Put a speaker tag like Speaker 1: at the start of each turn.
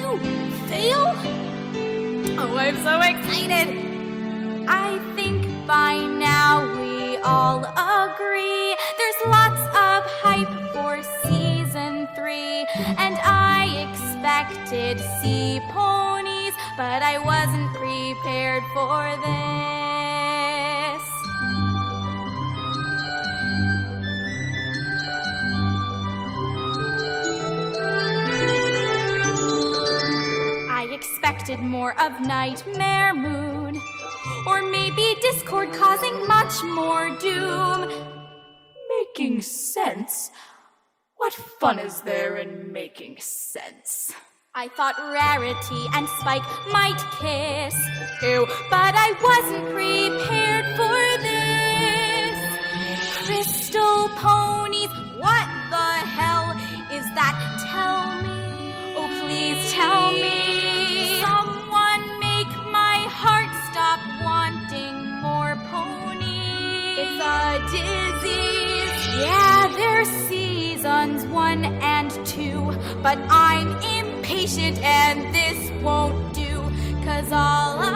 Speaker 1: you fail? Oh, I'm so excited. I think by now we all agree there's lots of hype for season 3, and I expected sea ponies, but I wasn't prepared for this. I expected more of Nightmare Moon, or maybe discord causing much more doom.
Speaker 2: Making sense? What fun is there in making sense?
Speaker 1: I thought Rarity and Spike might kiss. Ew, but I wasn't prepared for this. Crystal ponies, what the hell is that? Tell me. Oh, please tell me. Someone make my heart stop wanting more ponies. It's a disease. Yeah, there's seasons 1 and 2, but I'm impatient and this won't do, 'cause all